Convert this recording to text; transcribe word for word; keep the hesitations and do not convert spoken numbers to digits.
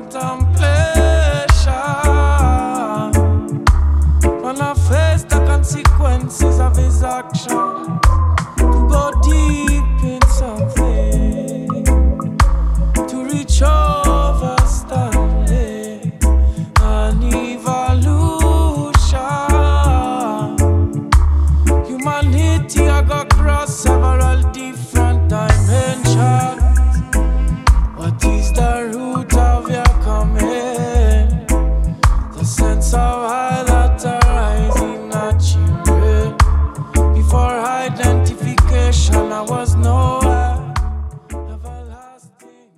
When I face the consequences of his action, to go deep in something, to reach overstanding an evolution. Humanity I got cross several different dimensions. What is the root of your coming? The sense of